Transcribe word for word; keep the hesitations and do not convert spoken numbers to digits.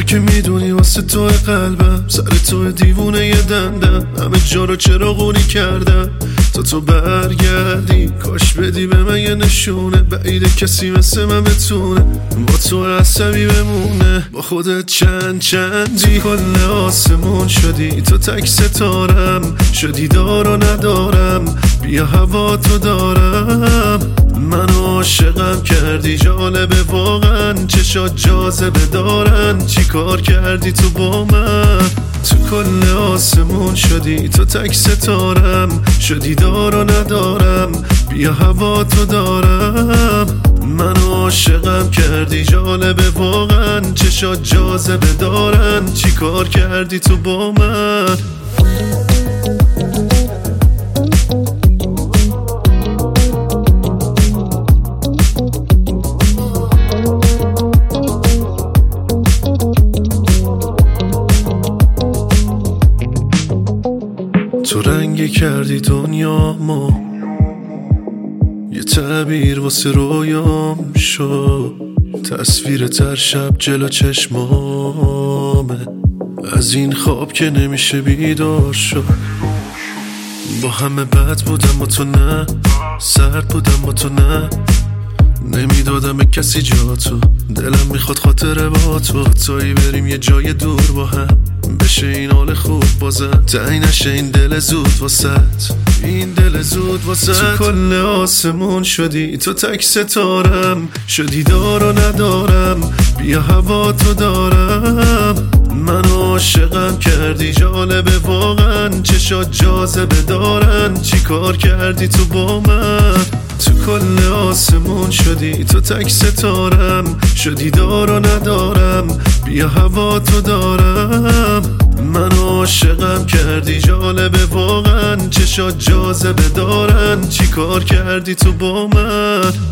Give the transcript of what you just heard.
که میدونی واسه تو قلبم سر تو دیوونه یه دندم، همه جا رو چراغونی کردم تا تو برگردی. کاش بدی به من یه نشونه، بعیده کسی مثل من بتونه با تو عصبی بمونه. با خودت چند چندی کل آسمون شدی، تو تک ستارم شدی، دار و ندارم بیا هوا تو دارم. منو عاشقم کردی، جالبه واقعا چشات جاذبه دارن. چی کار کردی تو با من؟ تو کل آسمون شدی، تو تک ستارم شدی، دار و ندارم بیا هوا تو دارم. منو عاشقم کردی، جالبه واقعا چشات جاذبه دارن. چی کار کردی تو با من؟ تو رنگی کردی دنیامو، یه تعبیر واسه رویام شد. تصویر تر شب جلو چشمامه، از این خواب که نمیشه بیدار شد. با همه بد بودم با تو نه، سرد بودم با تو نه، نمیدادم به کسی جا تو. دلم میخواد خاطره با تو، تایی بریم یه جای دور با هم، بشه این حال خوب بازم. تایی نشه این دل زود واسط، این دل زود واسط. تو کل آسمون شدی، تو تک ستارم شدی، دار و ندارم بیا هوا تو دارم. منو عاشقم کردی، جالبه واقعا چشات جاذبه دارن. چی کار کردی تو با من؟ تو کل آسمون شدی، تو تک ستارم شدی، دار و ندارم بیا هوا تو دارم. منو عاشقم کردی، جالبه واقعا چشات جاذبه دارن. چی کار کردی تو با من؟